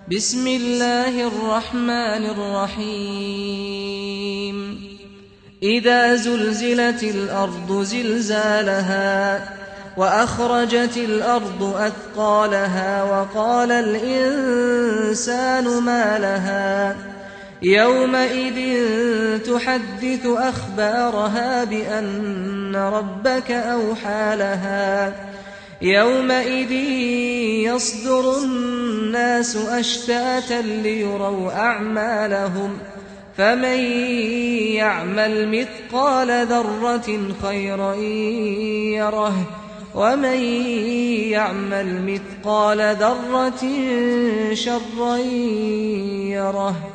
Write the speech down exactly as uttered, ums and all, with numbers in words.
بسم الله الرحمن الرحيم إذا زلزلت الأرض زلزالها وأخرجت الأرض أثقالها وقال الإنسان ما لها يومئذ تحدث أخبارها بأن ربك أوحى لها يومئذ يصدر الناس أشتاتا ليروا أعمالهم فمن يعمل مثقال ذرة خيرا يره ومن يعمل مثقال ذرة شرا يره.